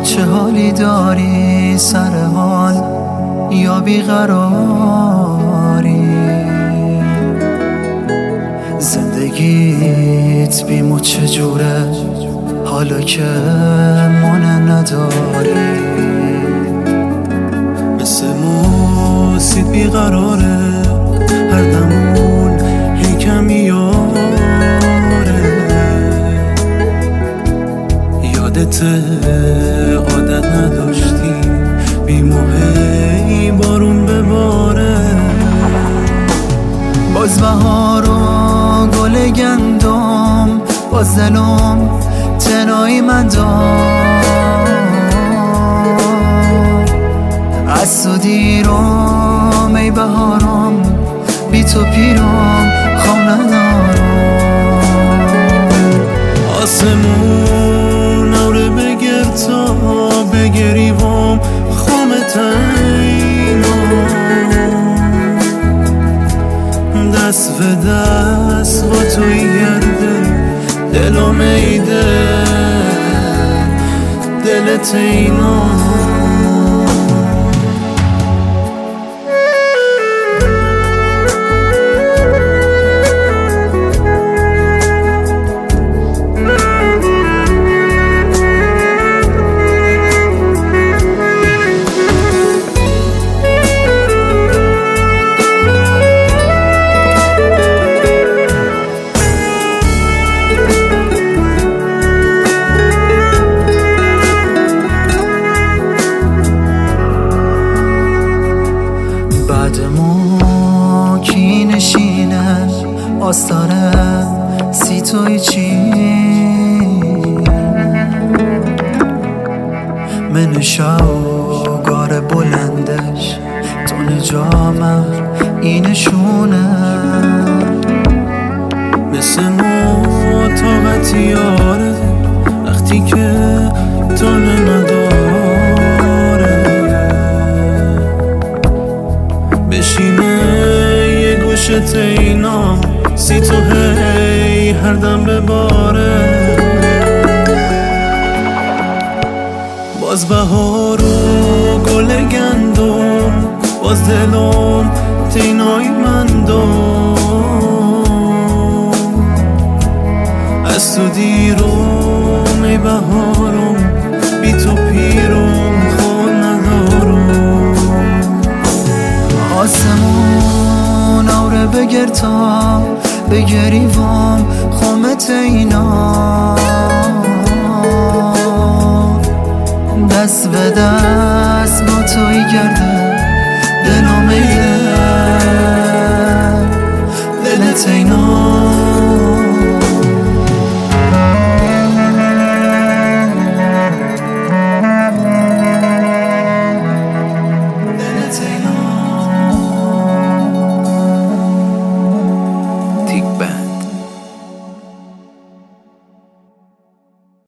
چه حالی داری؟ سر حال یا بیقراری؟ زندگیت بیمو چجوره حالا که من نداری؟ مثل موسید بیقراره، هر دمون هی کمی یاره. یادت عادت نداشتی بیمو هی بارون بباره. باز بهار و گل گندم، باز دلم تنهایی من دار. از تو دیرم ای بهارم، بی تو پیرم خواب ندارم. آسمون آوره بگر تا بگریوم خامت اینم. دست به دست با توی گرده دلم ایده، دلت اینم. بعد ما کی نشینه آستاره سی توی چی؟ من شاوگار بلندش تو نجامم اینشونه. مثل ما طاقتی یاره وقتی که تو نداره. بشینه یه گوشت اینا سی تو هی هر دم بباره. باز بهار و گل گندم، باز دلم تینای من دم. از تو دیرم ای بهارم، بی تو پیرم خواب ندارم. آسمون آوره بگر تا بگریوم خامت اینا.